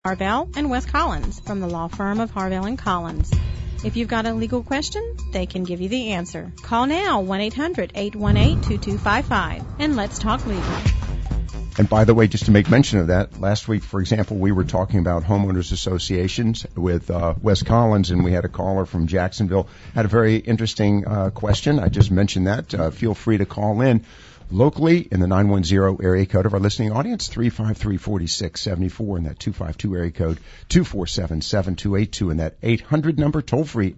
Harvell and Wes Collins from the law firm of Harvell and Collins. If you've got a legal question, they can give you the answer. Call now, 1-800-818-2255, and let's talk legal. And by the way, just to make mention of that, last week, for example, we were talking about homeowners associations with Wes Collins, and we had a caller from Jacksonville. Had a very interesting question. I just mentioned that. Feel free to call in locally in the 910 area code of our listening audience, 353-4674, and that 252 area code, 247-7282, and that 800 number, toll free,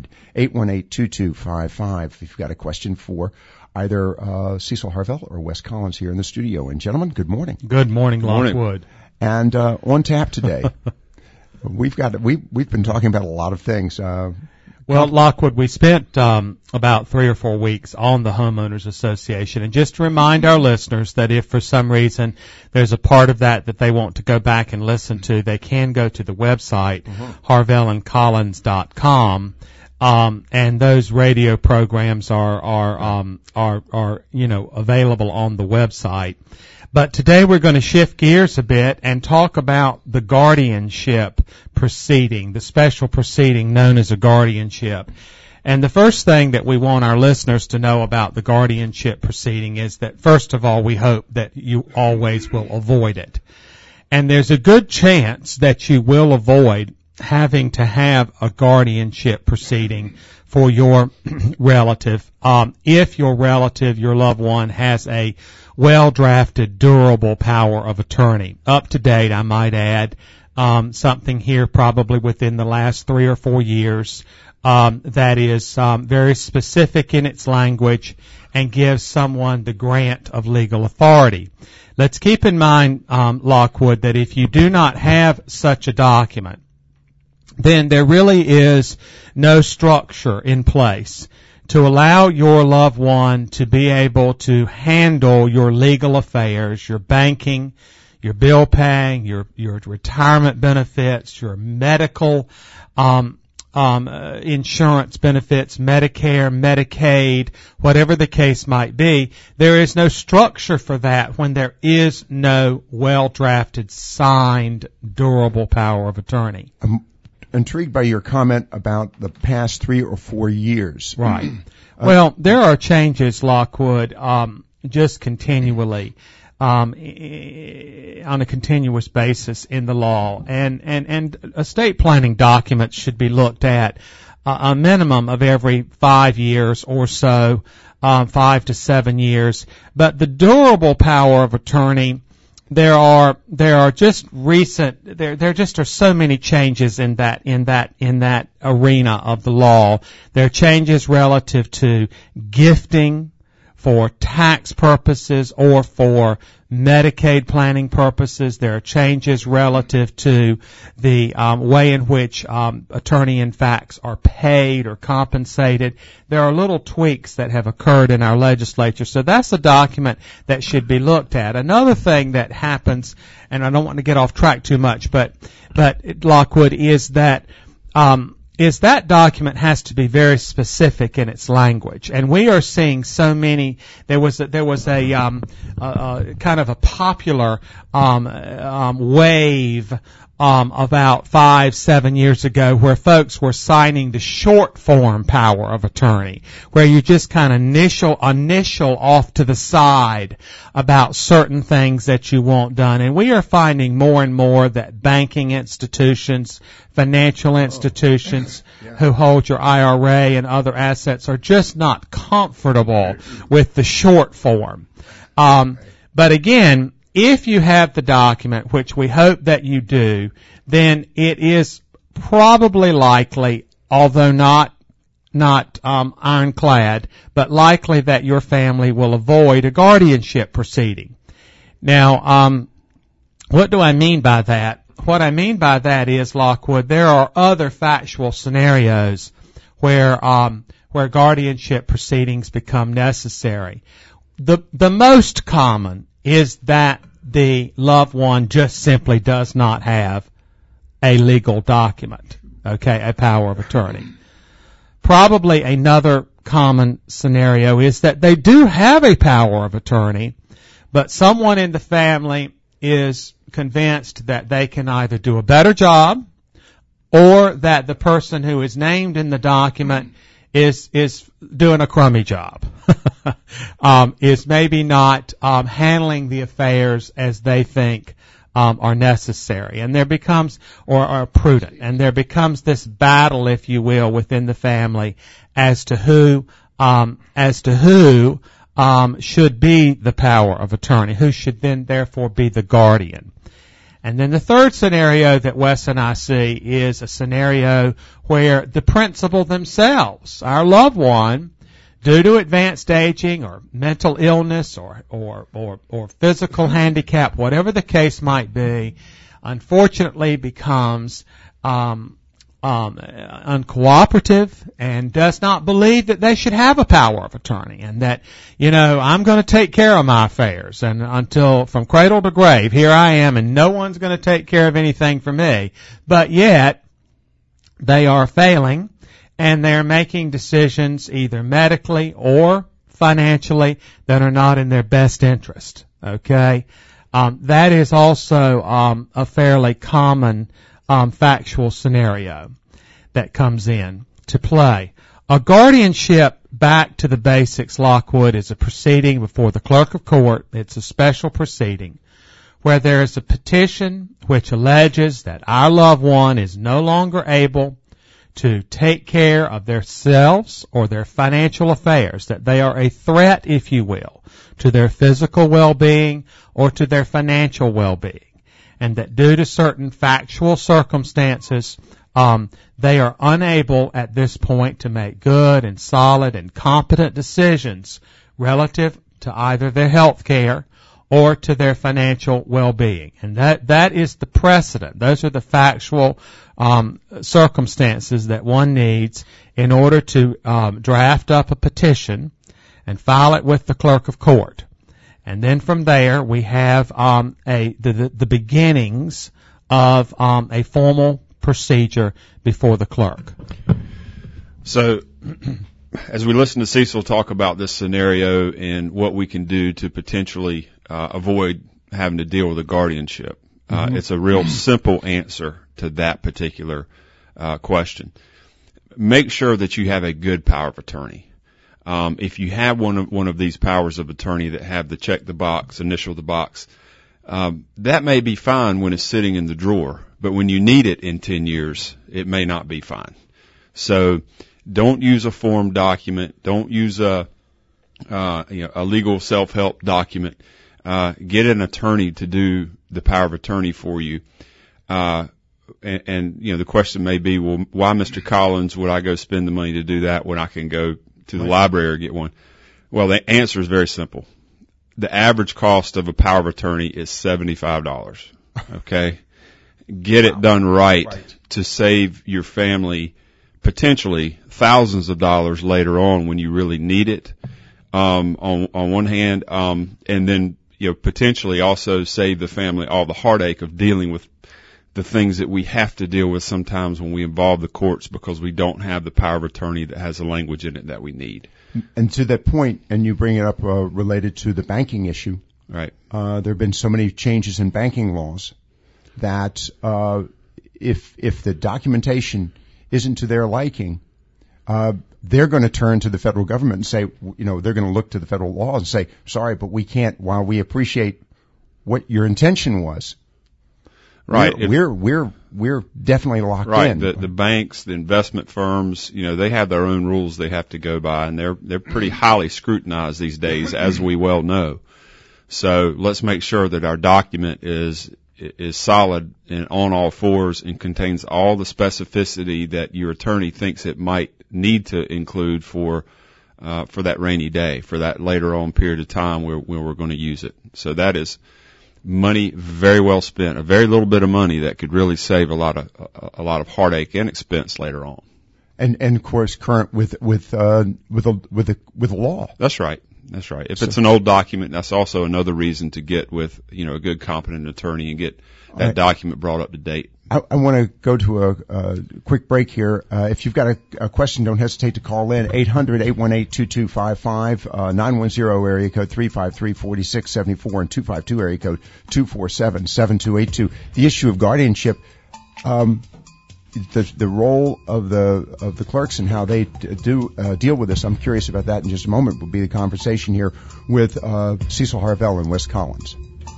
800-818-2255. If you've got a question for either Cecil Harvell or Wes Collins here in the studio. And gentlemen, good morning. Good morning, Lockwood. And on tap today, we've been talking about a lot of things. Well, Lockwood, we spent about 3 or 4 weeks on the Homeowners Association, and just to remind our listeners that if for some reason there's a part of that they want to go back and listen to, they can go to the website, harvellandcollins.com. And those radio programs are available on the website. But today we're going to shift gears a bit and talk about the guardianship proceeding, the special proceeding known as a guardianship. And the first thing that we want our listeners to know about the guardianship proceeding is that, first of all, we hope that you always will avoid it. And there's a good chance that you will avoid having to have a guardianship proceeding for your relative, if your relative, your loved one, has a well-drafted, durable power of attorney. Up to date, I might add, something here probably within the last 3 or 4 years, that is very specific in its language and gives someone the grant of legal authority. Let's keep in mind, Lockwood, that if you do not have such a document, then there really is no structure in place to allow your loved one to be able to handle your legal affairs, your banking, your bill paying, your retirement benefits, your medical insurance benefits, Medicare, Medicaid, whatever the case might be. There is no structure for that when there is no well-drafted, signed, durable power of attorney. Intrigued by your comment about the past 3 or 4 years. Right. Well, there are changes, Lockwood, just continually, on a continuous basis in the law. And estate planning documents should be looked at a minimum of every 5 years or so, 5 to 7 years. But the durable power of attorney, there are just recent, there just are so many changes in that arena of the law. There are changes relative to gifting for tax purposes or for Medicaid planning purposes. There are changes relative to the way in which attorney-in-facts are paid or compensated. There are little tweaks that have occurred in our legislature, so that's a document that should be looked at. Another thing that happens, and I don't want to get off track too much, but Lockwood, is that document has to be very specific in its language, and we are seeing so many. There was a kind of a popular wave about 5-7 years ago where folks were signing the short form power of attorney, where you just kind of initial off to the side about certain things that you want done. And we are finding more and more that banking institutions, financial institutions who hold your IRA and other assets are just not comfortable with the short form. But again, if you have the document, which we hope that you do, then it is probably likely, although not ironclad, but likely that your family will avoid a guardianship proceeding. Now, what do I mean by that? What I mean by that is, Lockwood, there are other factual scenarios where guardianship proceedings become necessary. The most common is that the loved one just simply does not have a legal document, okay, a power of attorney. Probably another common scenario is that they do have a power of attorney, but someone in the family is convinced that they can either do a better job or that the person who is named in the document is doing a crummy job, is maybe not handling the affairs as they think are necessary, and there becomes or are prudent, and there becomes this battle, if you will, within the family as to who should be the power of attorney, who should then therefore be the guardian. And then the third scenario that Wes and I see is a scenario where the principal themselves, our loved one, due to advanced aging or mental illness or physical handicap, whatever the case might be, unfortunately becomes uncooperative and does not believe that they should have a power of attorney, and that, I'm going to take care of my affairs, and until from cradle to grave, here I am, and no one's going to take care of anything for me. But yet, they are failing, and they're making decisions either medically or financially that are not in their best interest. Okay? That is also a fairly common factual scenario that comes in to play. A guardianship, back to the basics, Lockwood, is a proceeding before the clerk of court. It's a special proceeding where there is a petition which alleges that our loved one is no longer able to take care of themselves or their financial affairs, that they are a threat, if you will, to their physical well-being or to their financial well-being, and that due to certain factual circumstances, they are unable at this point to make good and solid and competent decisions relative to either their health care or to their financial well-being. And that is the precedent. Those are the factual circumstances that one needs in order to draft up a petition and file it with the clerk of court. And then from there, we have the beginnings of a formal procedure before the clerk. So, as we listen to Cecil talk about this scenario and what we can do to potentially avoid having to deal with a guardianship, it's a real simple answer to that particular question. Make sure that you have a good power of attorney. If you have one of these powers of attorney that have the check the box, initial the box, that may be fine when it's sitting in the drawer, but when you need it in 10 years, it may not be fine. So don't use a form document. Don't use a legal self-help document. Get an attorney to do the power of attorney for you. And the question may be, well, why, Mr. Collins, would I go spend the money to do that when I can go to the library or get one? Well, the answer is very simple. The average cost of a power of attorney is $75. Okay? Get it done right to save your family potentially thousands of dollars later on when you really need it. On one hand, and then, potentially also save the family all the heartache of dealing with the things that we have to deal with sometimes when we involve the courts because we don't have the power of attorney that has the language in it that we need. And to that point, and you bring it up related to the banking issue, right? There have been so many changes in banking laws that if the documentation isn't to their liking, they're going to turn to the federal government and say, they're going to look to the federal law and say, sorry, but we can't, while we appreciate what your intention was. Right. We're definitely locked in. Right. The banks, the investment firms, they have their own rules they have to go by, and they're pretty highly scrutinized these days, as we well know. So let's make sure that our document is solid and on all fours and contains all the specificity that your attorney thinks it might need to include for that rainy day, for that later on period of time where we're going to use it. So that is money very well spent, a very little bit of money that could really save a lot of heartache and expense later on. And of course current with the law. That's right. That's right. If it's an old document, that's also another reason to get with, a good competent attorney and get that document brought up to date. I want to go to a quick break here. If you've got a question, don't hesitate to call in. 800-818-2255, 910 area code 353-4674, and 252 area code 247-7282. The issue of guardianship, the role of the clerks and how they deal with this. I'm curious about that in just a moment. Will be the conversation here with Cecil Harvell and Wes Collins.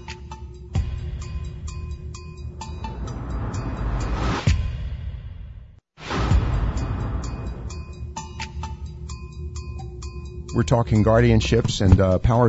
We're talking guardianships and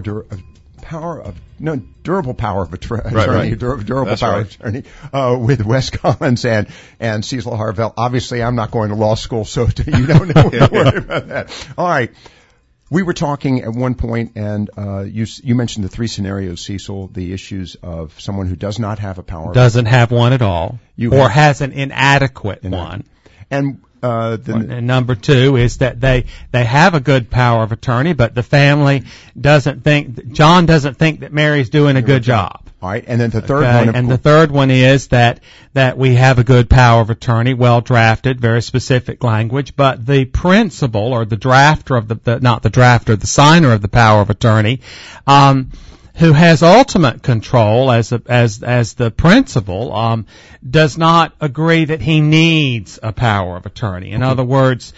durable power of attorney, right. durable That's power right. of attorney, with Wes Collins and Cecil Harvell. Obviously, I'm not going to law school, so you don't know worry about that. All right. We were talking at one point, and you mentioned the three scenarios, Cecil, the issues of someone who does not have a power. Doesn't have one at all, or has an inadequate one. And and number two is that they have a good power of attorney, but the family John doesn't think that Mary's doing a good job. All right, and then the third one. The third one is that we have a good power of attorney, well drafted, very specific language, but the principal or the drafter of the signer of the power of attorney, who has ultimate control as the principal, does not agree that he needs a power of attorney. In other words,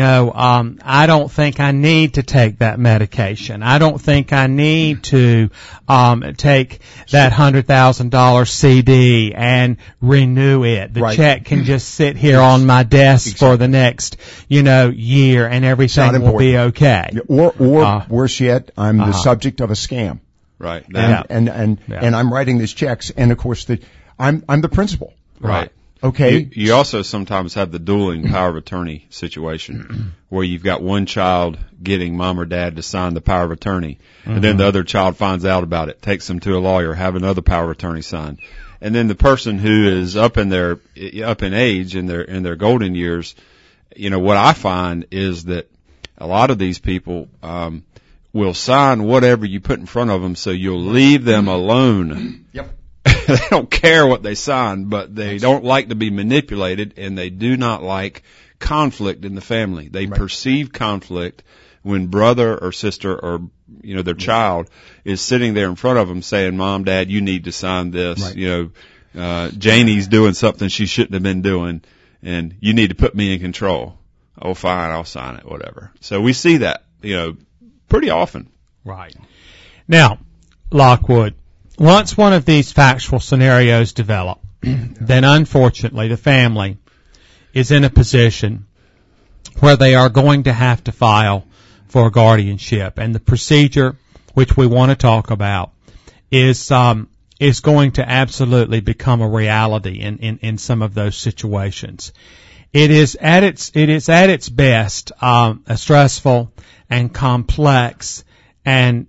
I don't think I need to take that medication. I don't think I need to take that $100,000 CD and renew it. The check can just sit here on my desk for the next, year, and everything will be okay. Or worse yet, I'm the subject of a scam. Right. And I'm writing these checks, and of course I'm the principal. Right. Okay. You also sometimes have the dueling power of attorney situation where you've got one child getting mom or dad to sign the power of attorney, and then the other child finds out about it, takes them to a lawyer, have another power of attorney signed. And then the person who is up in age in their golden years, what I find is that a lot of these people will sign whatever you put in front of them, so you'll leave them alone. Yep. They don't care what they sign, but they don't like to be manipulated, and they do not like conflict in the family. They perceive conflict when brother or sister or their child is sitting there in front of them saying, "Mom, Dad, you need to sign this." Right. Janie's doing something she shouldn't have been doing, and you need to put me in control. Oh, fine, I'll sign it, whatever. So we see that, pretty often. Right. Now, Lockwood, once one of these factual scenarios develop, then unfortunately the family is in a position where they are going to have to file for guardianship. And the procedure, which we want to talk about, is going to absolutely become a reality in some of those situations. It is at its best a stressful and complex and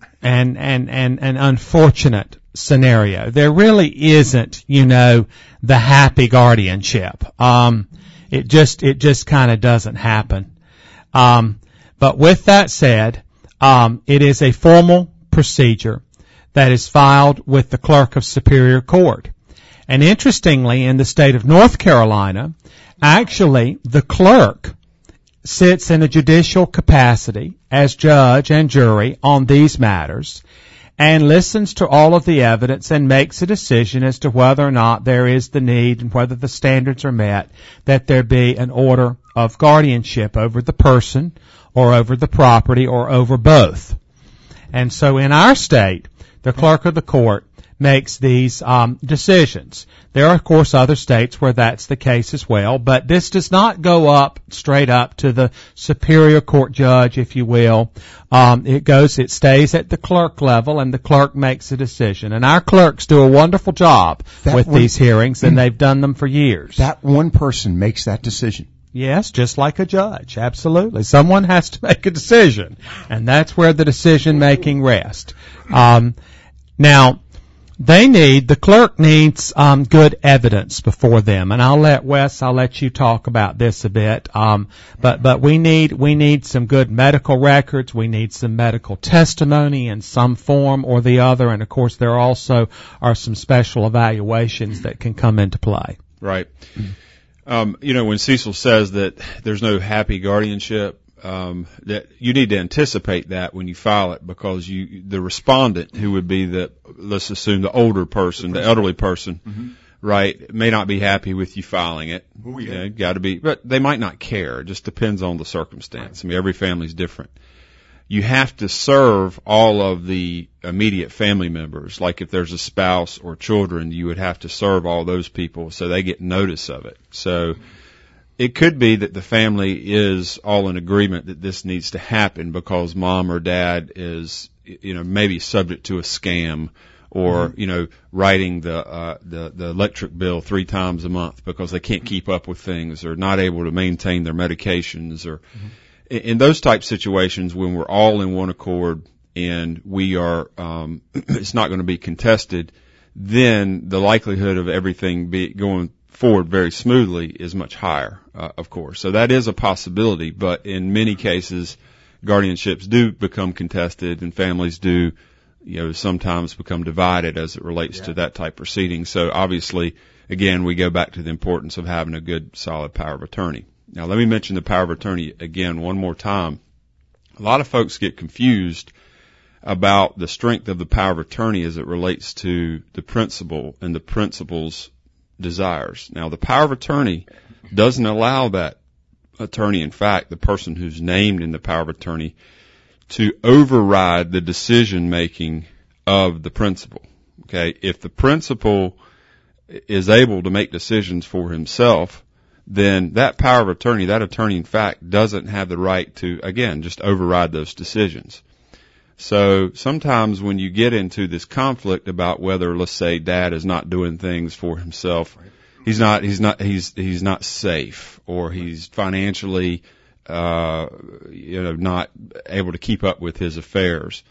unfortunate scenario. There really isn't, the happy guardianship. It just kind of doesn't happen. But with that said, it is a formal procedure that is filed with the Clerk of Superior Court. And interestingly, in the state of North Carolina, actually the clerk sits in a judicial capacity as judge and jury on these matters and listens to all of the evidence and makes a decision as to whether or not there is the need and whether the standards are met that there be an order of guardianship over the person or over the property or over both. And so in our state, the clerk of the court makes these decisions. There are, of course, other states where that's the case as well, but this does not go up straight up to the superior court judge, if you will. It stays at the clerk level, and the clerk makes a decision. And our clerks do a wonderful job these hearings, and they've done them for years. That one person makes that decision. Yes, just like a judge, absolutely. Someone has to make a decision, and that's where the decision-making rests. Now, the clerk needs good evidence before them, and I'll let you talk about this a bit. But we need some good medical records. We need some medical testimony in some form or the other, and of course there also are some special evaluations that can come into play. Right. When Cecil says that there's no happy guardianship, that you need to anticipate that when you file it, because the respondent, who would be let's assume the older person, the elderly person, right, may not be happy with you filing it. Oh, yeah. Got to be, but they might not care. It just depends on the circumstance. Right. I mean, every family's different. You have to serve all of the immediate family members. Like if there's a spouse or children, you would have to serve all those people so they get notice of it. So it could be that the family is all in agreement that this needs to happen because mom or dad is, maybe subject to a scam, or, writing the electric bill 3 times a month because they can't keep up with things, or not able to maintain their medications, or in those type situations when we're all in one accord and we are, it's not going to be contested, then the likelihood of everything going forward very smoothly is much higher, of course. So that is a possibility, but in many cases, guardianships do become contested and families do, sometimes become divided as it relates to that type of proceeding. So obviously, again, we go back to the importance of having a good, solid power of attorney. Now, let me mention the power of attorney again one more time. A lot of folks get confused about the strength of the power of attorney as it relates to the principal and the principal's desires. Now, the power of attorney doesn't allow that attorney, in fact, the person who's named in the power of attorney, to override the decision making of the principal. Okay? If the principal is able to make decisions for himself, then that power of attorney, that attorney, in fact, doesn't have the right to, again, just override those decisions. So sometimes when you get into this conflict about whether, let's say, dad is not doing things for himself, he's not safe, or he's financially, not able to keep up with his affairs,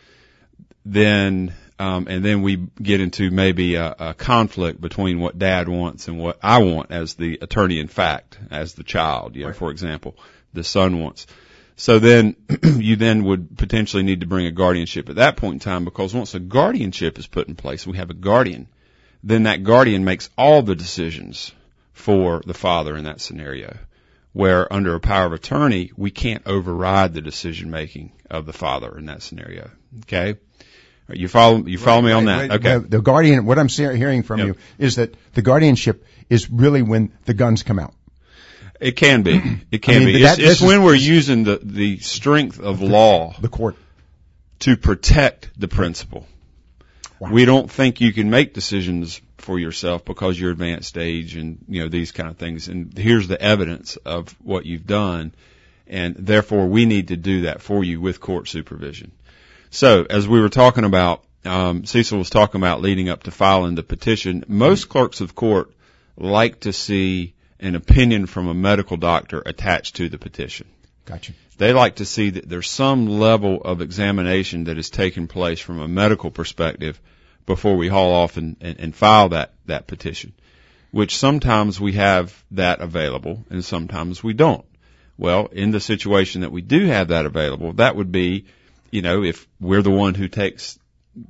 then, and then we get into maybe a conflict between what dad wants and what I want as the attorney, in fact, as the child, for example, the son wants. So then you then would potentially need to bring a guardianship at that point in time, because once a guardianship is put in place, we have a guardian, then that guardian makes all the decisions for the father in that scenario, where under a power of attorney, we can't override the decision making of the father in that scenario. Okay? You follow me on that? Okay. The guardian, what I'm hearing from you is that the guardianship is really when the guns come out. It can be. It can be. It's when we're using the strength of law, the court, to protect the principal. Wow. We don't think you can make decisions for yourself because you're advanced age and, these kind of things. And here's the evidence of what you've done. And therefore we need to do that for you with court supervision. So as we were talking about, Cecil was talking about leading up to filing the petition. Most clerks of court like to see an opinion from a medical doctor attached to the petition. Gotcha. They like to see that there's some level of examination that has taken place from a medical perspective before we haul off and file that petition, which sometimes we have that available and sometimes we don't. Well, in the situation that we do have that available, that would be, if we're the one who takes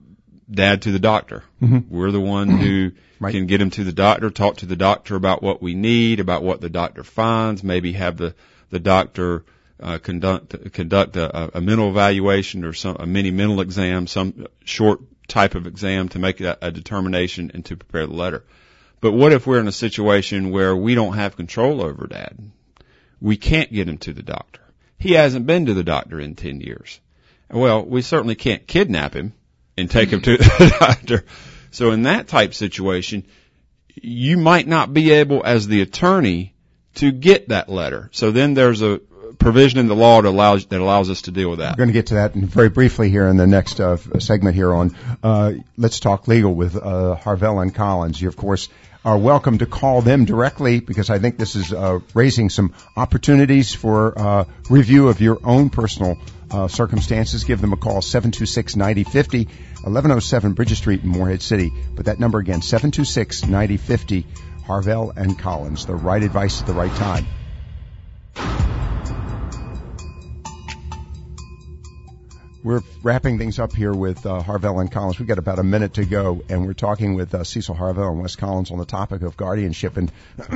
dad to the doctor. Mm-hmm. We're the one who can get him to the doctor, talk to the doctor about what we need, about what the doctor finds, maybe have the doctor conduct a mental evaluation or a mini mental exam, some short type of exam to make a determination and to prepare the letter. But what if we're in a situation where we don't have control over dad? We can't get him to the doctor. He hasn't been to the doctor in 10 years. Well, we certainly can't kidnap him and take him to the doctor. So in that type situation, you might not be able, as the attorney, to get that letter. So then there's a provision in the law that allows us to deal with that. We're going to get to that very briefly here in the next segment here on Let's Talk Legal with Harvell and Collins. You, of course, are welcome to call them directly, because I think this is raising some opportunities for review of your own personal circumstances. Give them a call, 726-9050, 1107 Bridges Street in Morehead City. But that number again, 726-9050, Harvell and Collins. The right advice at the right time. We're wrapping things up here with Harvell and Collins. We've got about a minute to go, and we're talking with Cecil Harvell and Wes Collins on the topic of guardianship. And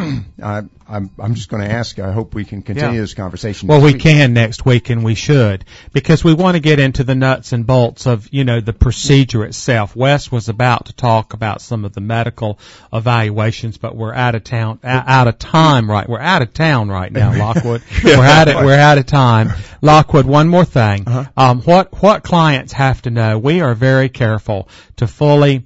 I'm just going to ask, I hope we can continue this conversation. Well, we can next week, and we should, because we want to get into the nuts and bolts of, the procedure itself. Wes was about to talk about some of the medical evaluations, but we're out of time right now, Lockwood. We're out of time. Lockwood, one more thing. What clients have to know, we are very careful to fully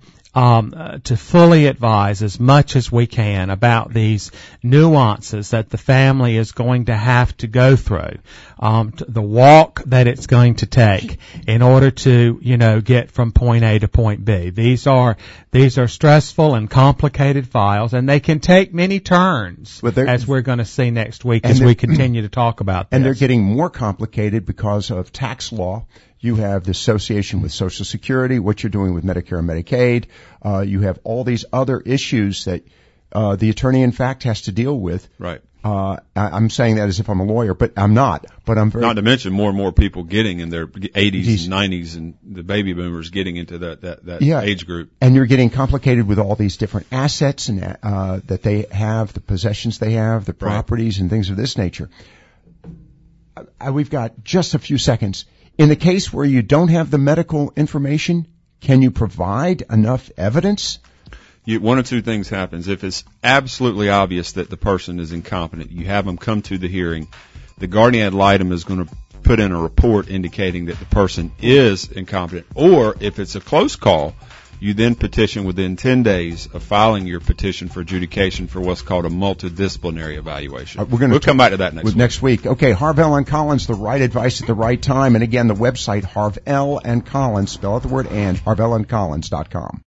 advise as much as we can about these nuances that the family is going to have to go through, the walk that it's going to take in order to, get from point A to point B. These are stressful and complicated files, and they can take many turns, as we're going to see next week as we continue to talk about this. And they're getting more complicated because of tax law. You have the association with Social Security, what you're doing with Medicare and Medicaid. You have all these other issues that the attorney, in fact, has to deal with. Right. I'm saying that as if I'm a lawyer, but I'm not. But I'm very. Not to mention more and more people getting in their 80s and 90s, and the baby boomers getting into that age group. And you're getting complicated with all these different assets and that they have, the possessions they have, the properties and things of this nature. We've got just a few seconds. In the case where you don't have the medical information, can you provide enough evidence? One of two things happens. If it's absolutely obvious that the person is incompetent, you have them come to the hearing. The guardian ad litem is going to put in a report indicating that the person is incompetent. Or if it's a close call, you then petition within 10 days of filing your petition for adjudication for what's called a multidisciplinary evaluation. We'll come back to that next week. Okay, Harvell and Collins, the right advice at the right time. And again, the website, Harvell and Collins, spell out the word and, harvellandcollins.com.